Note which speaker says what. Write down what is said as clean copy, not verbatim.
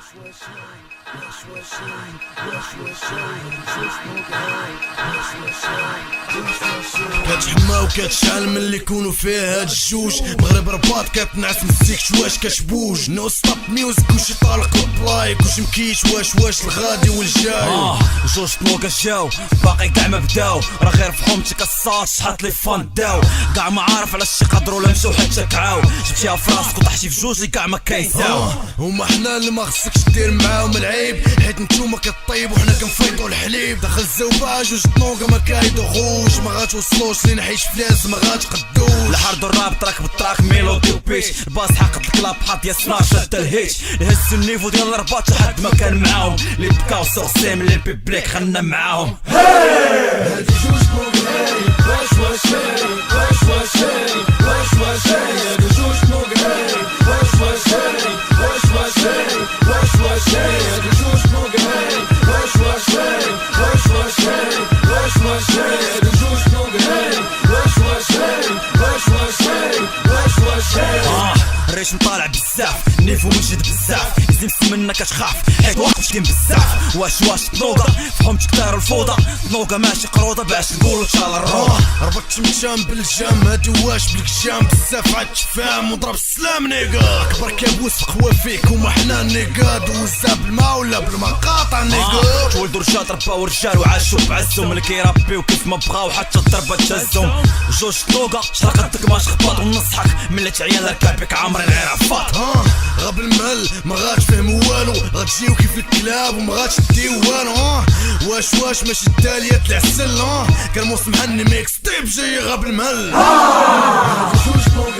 Speaker 1: كتحمى وكتشعل من اللي يكونوا فيها هاد الجوج. مغرب رباط كتنعس مسيك شواش كتبوج. نو ستوب ميوزك وشي طالق البلايك وشي مكيش واش الغادي والجاي.
Speaker 2: جوج طنوكا جاو باقي كاع ما بداو، راه غير في حومتي كالصاط شحات لي فان داو. كاع ما عارف علاش شي قدروا لا مشاو حتى كعاو. جبتيها في راسك وطحتي في جوج لي كاع ما كيساو.
Speaker 1: هما حنا اللي ما خصكش دير معاهم العيب، حيت نتوما كطيب وحنا كنفيضوا الحليب. دخل الزوبا جوج طنوكا ما كايدوغوش، ما غاتوصلوش لين حيش فلاس ما غاتقدوش.
Speaker 2: الحرد الراب تراك بالتراك ميلودي وبيش. الباص حاقد الكلاب حاط يا 12 حتى الهيت. يهز النيفو ديال الرباط لحد ما كان معاهم. اللي بكاو سوسيم اللي بيبليك خلنا معاهم.
Speaker 1: هادي جوج طنوكا هاي واش هاي واش هاي واش هاي. هادي جوج طنوكا هاي واش هاي واش هاي واش هاي. هادي جوج طنوكا هاي واش هاي واش هاي واش هاي. هادي جوج طنوكا هاي واش هاي واش هاي.
Speaker 2: الريش مطالع بزاف نيفو مجد بزاف. يزيم منا كتخاف حيت واقف شكين بزاف. واش طنوكا في حومتك دار الفوضى. طنوكا ماشي قروضه باش نقولو تشال الروضه.
Speaker 1: ربطت مشام بالجام هادي واش بالكشام. بزاف عاد تفاهم وضرب السلام نيكا. اكبر كابوس في قوى فيك وما حنا نيكا. دوزها بالماء ولا بالمقاطع نيكا.
Speaker 2: تولدو رجال رباو رجال وعاشو بعزهم. اللي كيربيو كيف ما بغاو حتى الضربه تهزهم. جوج طنوكا شرقتك ماش خباط ونصحك ملي تعيان ركابك عامرين غير عفاط.
Speaker 1: غاب المهل ما غاتفهموا والو، غتجيو كيف الكلاب وما غاتديو والو. واش ماشي التاليات العسل. كان موسم حني ميكس طيب جاي غاب المهل.